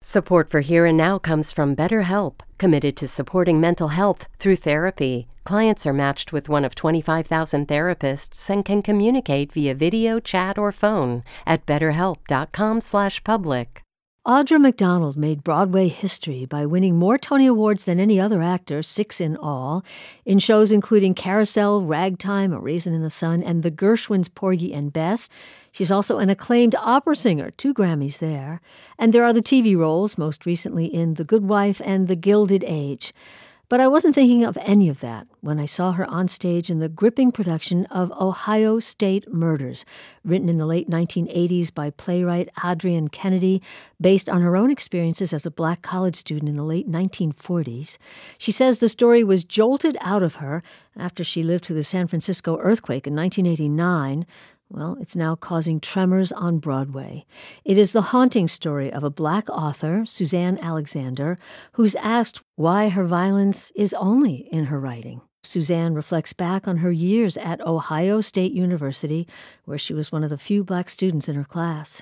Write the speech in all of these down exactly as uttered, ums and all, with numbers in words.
Support for Here and Now comes from BetterHelp, committed to supporting mental health through therapy. Clients are matched with one of twenty-five thousand therapists and can communicate via video, chat, or phone at betterhelp.com slash public. Audra McDonald made Broadway history by winning more Tony Awards than any other actor, six in all, in shows including Carousel, Ragtime, A Raisin in the Sun, and The Gershwins' Porgy and Bess. She's also an acclaimed opera singer, two Grammys there. And there are the T V roles, most recently in The Good Wife and The Gilded Age. But I wasn't thinking of any of that when I saw her on stage in the gripping production of Ohio State Murders, written in the late nineteen eighties by playwright Adrienne Kennedy, based on her own experiences as a black college student in the late nineteen forties. She says the story was jolted out of her after she lived through the San Francisco earthquake in nineteen eighty-nine. Well, it's now causing tremors on Broadway. It is the haunting story of a black author, Suzanne Alexander, who's asked why her violence is only in her writing. Suzanne reflects back on her years at Ohio State University, where she was one of the few black students in her class.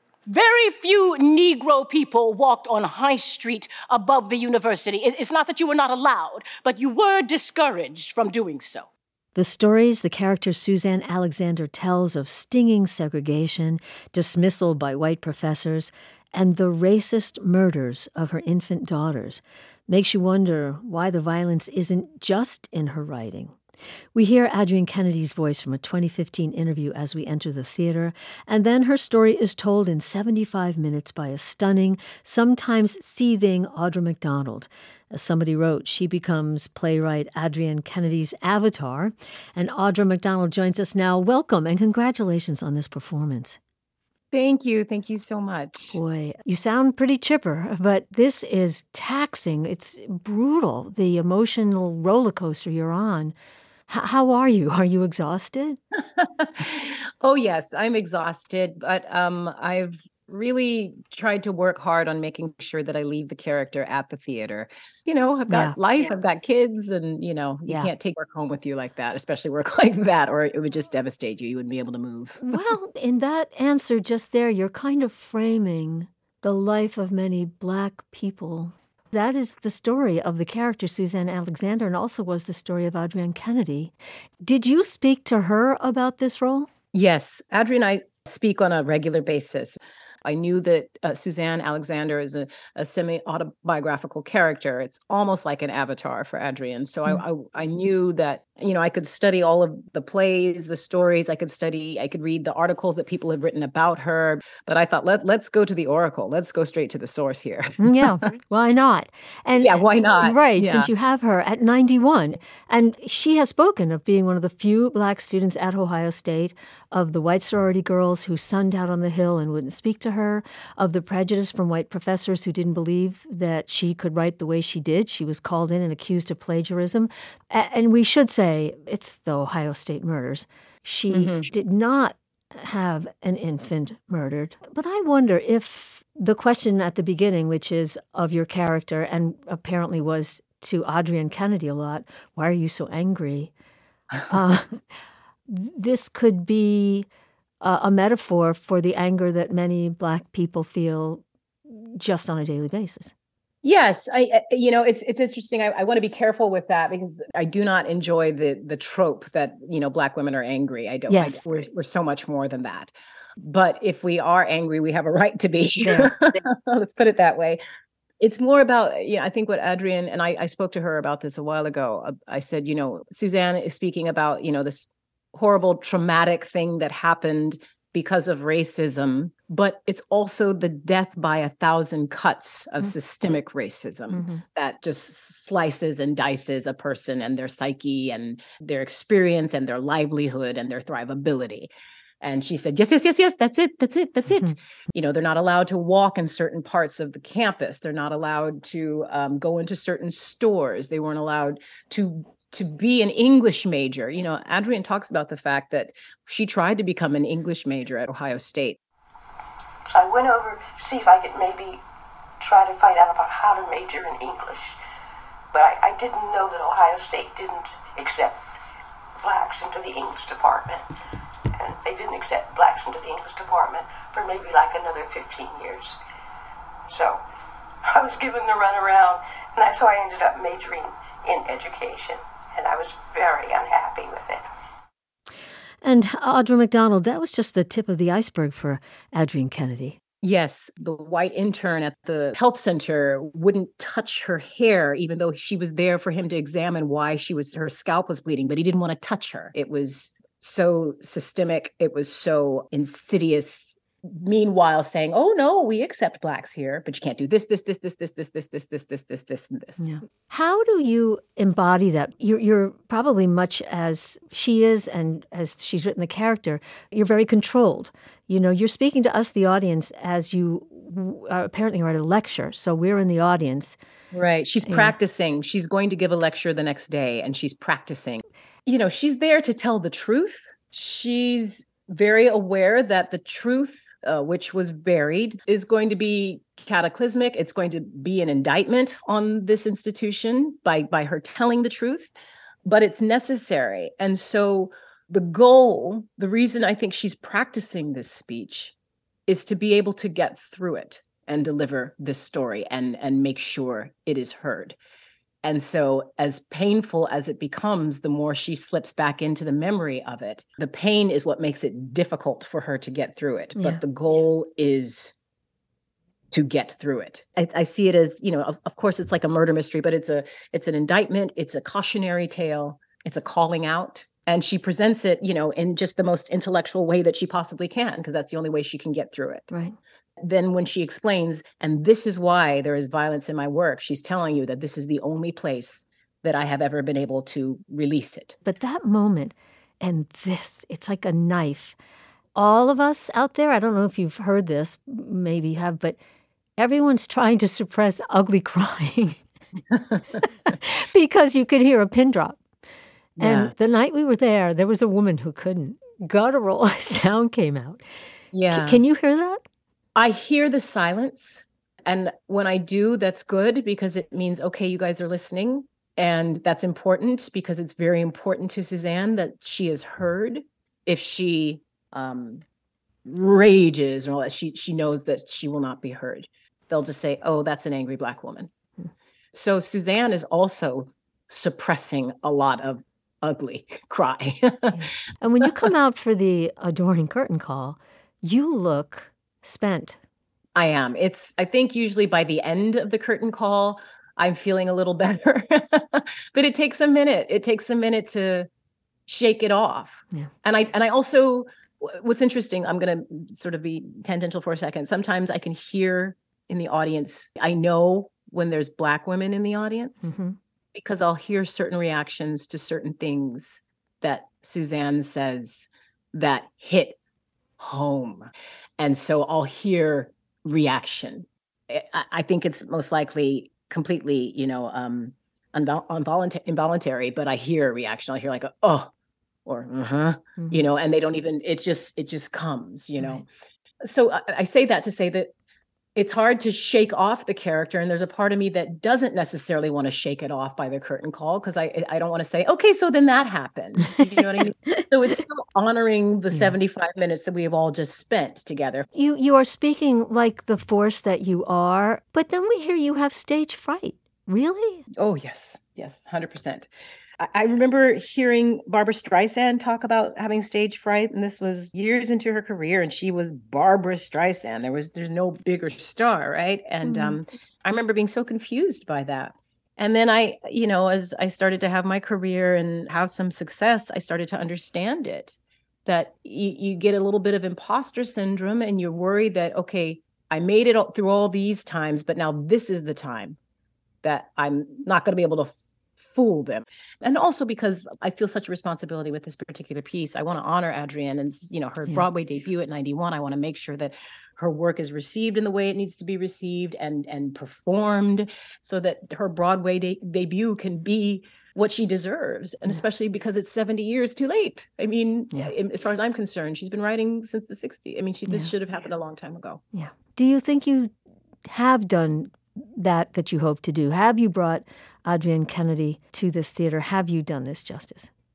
Very few Negro people walked on High Street above the university. It's not that you were not allowed, but you were discouraged from doing so. The stories the character Suzanne Alexander tells of stinging segregation, dismissal by white professors, and the racist murders of her infant daughters makes you wonder why the violence isn't just in her writing. We hear Adrienne Kennedy's voice from a twenty fifteen interview as we enter the theater, and then her story is told in seventy-five minutes by a stunning, sometimes seething Audra McDonald. As somebody wrote, she becomes playwright Adrienne Kennedy's avatar, and Audra McDonald joins us now. Welcome and congratulations on this performance. Thank you. Thank you so much. Boy, you sound pretty chipper, but this is taxing. It's brutal, the emotional roller coaster you're on. H- how are you? Are you exhausted? Oh, yes, I'm exhausted, but um, I've really tried to work hard on making sure that I leave the character at the theater. You know, I've got Yeah. life, Yeah. I've got kids, and, you know, you Yeah. can't take work home with you like that, especially work like that, or it would just devastate you. You wouldn't be able to move. Well, in that answer just there, you're kind of framing the life of many black people. That is the story of the character Suzanne Alexander, and also was the story of Adrienne Kennedy. Did you speak to her about this role? Yes, Adri and I speak on a regular basis. I knew that uh, Suzanne Alexander is a, a semi-autobiographical character. It's almost like an avatar for Adrienne. So Mm. I, I I knew that, you know, I could study all of the plays, the stories. I could study, I could read the articles that people have written about her. But I thought, let, let's go to the oracle. Let's go straight to the source here. Mm, yeah, why not? And Yeah, why not? Right, Yeah. since you have her at ninety-one. And she has spoken of being one of the few black students at Ohio State, of the white sorority girls who sunned out on the hill and wouldn't speak to her, of the prejudice from white professors who didn't believe that she could write the way she did. She was called in and accused of plagiarism. A- And we should say it's the Ohio State Murders. She Mhm. did not have an infant murdered. But I wonder if the question at the beginning, which is of your character, and apparently was to Adrienne Kennedy a lot, why are you so angry? Uh, this could be a, a metaphor for the anger that many black people feel just on a daily basis. Yes, I, I- you know, it's it's interesting. I, I want to be careful with that because I do not enjoy the the trope that, you know, black women are angry. I don't. Yes. I, we're we're so much more than that. But if we are angry, we have a right to be. There. Let's put it that way. It's more about, you know, I think what Adrienne, and I, I spoke to her about this a while ago. Uh, I said, you know, Suzanne is speaking about, you know, this horrible traumatic thing that happened because of racism, but it's also the death by a thousand cuts of Mhm. systemic racism Mhm. that just slices and dices a person and their psyche and their experience and their livelihood and their thrivability. And she said, yes, yes, yes, yes, that's it, that's it, that's it. Mhm. You know, they're not allowed to walk in certain parts of the campus. They're not allowed to um, go into certain stores. They weren't allowed to to be an English major. You know, Adrienne talks about the fact that she tried to become an English major at Ohio State. So I went over to see if I could maybe try to find out about how to major in English. But I, I didn't know that Ohio State didn't accept blacks into the English department. And they didn't accept blacks into the English department for maybe like another fifteen years. So I was given the runaround, and I, so I ended up majoring in education, and I was very unhappy with it. And Audra McDonald, that was just the tip of the iceberg for Adrienne Kennedy. Yes, the white intern at the health center wouldn't touch her hair, even though she was there for him to examine why she was her scalp was bleeding, but he didn't want to touch her. It was so systemic. It was so insidious. Meanwhile, saying, "Oh no, we accept blacks here, but you can't do this, this, this, this, this, this, this, this, this, this, this, this, and this." Yeah. How do you embody that? You're, you're probably much as she is, and as she's written the character. You're very controlled. You know, you're speaking to us, the audience, as you uh, apparently are at a lecture. So we're in the audience. Right. She's yeah. practicing. She's going to give a lecture the next day, and she's practicing. You know, she's there to tell the truth. She's very aware that the truth, uh, which was buried, is going to be cataclysmic. It's going to be an indictment on this institution by, by her telling the truth, but it's necessary. And so the goal, the reason I think she's practicing this speech is to be able to get through it and deliver this story and, and make sure it is heard. And so as painful as it becomes, the more she slips back into the memory of it, the pain is what makes it difficult for her to get through it. Yeah. But the goal is to get through it. I, I see it as, you know, of, of course, it's like a murder mystery, but it's a it's an indictment. It's a cautionary tale. It's a calling out. And she presents it, you know, in just the most intellectual way that she possibly can, because that's the only way she can get through it. Right. Then when she explains, and this is why there is violence in my work, she's telling you that this is the only place that I have ever been able to release it. But that moment and this, it's like a knife. All of us out there, I don't know if you've heard this, maybe you have, but everyone's trying to suppress ugly crying because you could hear a pin drop. And Yeah. the night we were there, there was a woman who couldn't. Guttural sound came out. Yeah. C- can you hear that? I hear the silence. And when I do, that's good because it means, okay, you guys are listening. And that's important because it's very important to Suzanne that she is heard. If she um, rages or all that, she, she knows that she will not be heard. They'll just say, oh, that's an angry Black woman. Hmm. So Suzanne is also suppressing a lot of ugly cry. Yeah. And when you come out for the Adoring Curtain Call, you look spent. I am. It's, I think usually by the end of the curtain call, I'm feeling a little better, but it takes a minute. It takes a minute to shake it off. Yeah. And I, and I also, what's interesting, I'm going to sort of be tangential for a second. Sometimes I can hear in the audience, I know when there's Black women in the audience, mm-hmm. because I'll hear certain reactions to certain things that Suzanne says that hit home. And so I'll hear reaction. I, I think it's most likely completely, you know, um, invol- involuntary, involuntary, but I hear a reaction. I'll hear like, a, oh, or, uh-huh, mm-hmm. you know, and they don't even, it just, it just comes, you know. Right. So I, I say that to say that it's hard to shake off the character. And there's a part of me that doesn't necessarily want to shake it off by the curtain call because I I don't want to say, okay, so then that happened. Do you know what I mean? So it's still honoring the yeah. seventy-five minutes that we have all just spent together. You you are speaking like the force that you are, but then we hear you have stage fright. Really? Oh, yes. Yes, one hundred percent. I remember hearing Barbra Streisand talk about having stage fright, and this was years into her career, and she was Barbra Streisand. There was, there's no bigger star, right? And mm-hmm. um, I remember being so confused by that. And then I, you know, as I started to have my career and have some success, I started to understand it, that you, you get a little bit of imposter syndrome, and you're worried that, okay, I made it through all these times, but now this is the time that I'm not going to be able to fool them. And also because I feel such a responsibility with this particular piece. I want to honor Adrienne and, you know, her yeah. Broadway debut at ninety-one. I want to make sure that her work is received in the way it needs to be received and, and performed so that her Broadway de- debut can be what she deserves. And yeah. especially because it's seventy years too late. I mean, yeah. as far as I'm concerned, she's been writing since the sixties. I mean, she, this yeah. should have happened a long time ago. Yeah. Do you think you have done that that you hope to do? Have you brought Adrienne Kennedy to this theater? Have you done this justice?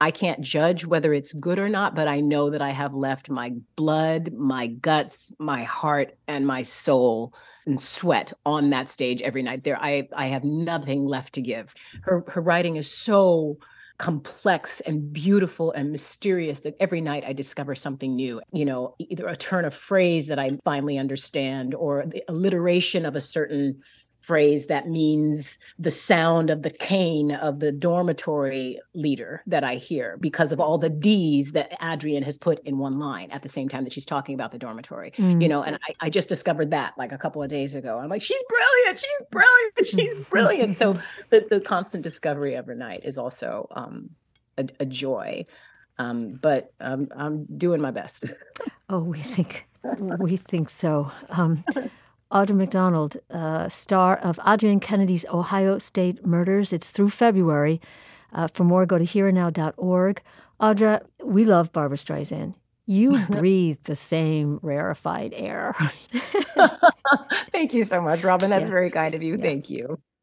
I can't judge whether it's good or not, but I know that I have left my blood, my guts, my heart, and my soul and sweat on that stage every night. There, I I have nothing left to give. Her her writing is so complex and beautiful and mysterious that every night I discover something new, you know, either a turn of phrase that I finally understand or the alliteration of a certain phrase that means the sound of the cane of the dormitory leader that I hear because of all the D's that Adrienne has put in one line at the same time that she's talking about the dormitory, mm. you know, and I, I just discovered that like a couple of days ago. I'm like, she's brilliant, she's brilliant, she's brilliant. So the, the constant discovery every night is also um, a, a joy. Um, but um, I'm doing my best. Oh, we think, we think so. Um, Audra McDonald, uh, star of Adrienne Kennedy's Ohio State Murders. It's through February. Uh, for more, go to here and now dot org. Audra, we love Barbra Streisand. You breathe the same rarefied air. Thank you so much, Robin. That's yeah. very kind of you. Yeah. Thank you.